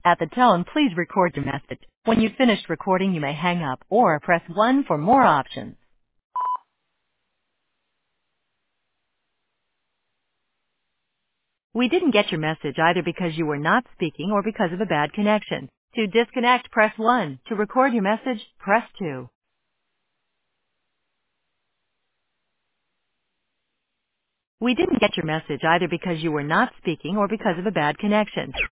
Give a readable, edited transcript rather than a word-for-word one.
At the tone, please record your message. When you've finished recording, you may hang up or press 1 for more options. We didn't get your message either because you were not speaking or because of a bad connection. To disconnect, press 1. To record your message, press 2. We didn't get your message either because you were not speaking or because of a bad connection.